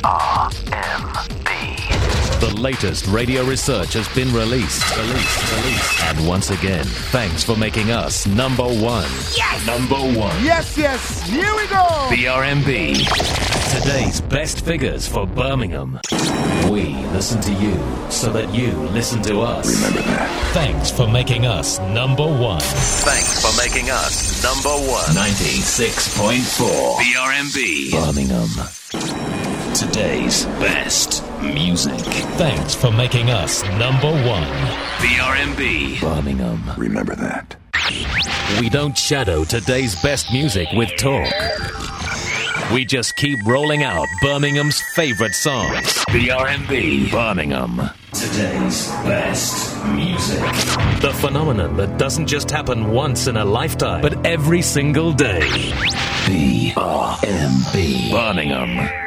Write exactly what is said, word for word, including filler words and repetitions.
R M B. The latest radio research has been released. Released, released. And once again, thanks for making us number one. Yes! Number one. Yes, yes. Here we go. B R M B. Today's best figures for Birmingham. We listen to you so that you listen to us. Remember that. Thanks for making us number one. Thanks for making us number one. ninety-six point four. B R M B. Birmingham. Today's best music. Thanks for making us number one. B R M B. Birmingham. Remember that. We don't shadow today's best music with talk. We just keep rolling out Birmingham's favorite songs. B R M B. Birmingham. Today's best music. The phenomenon that doesn't just happen once in a lifetime, but every single day. B R M B. Birmingham.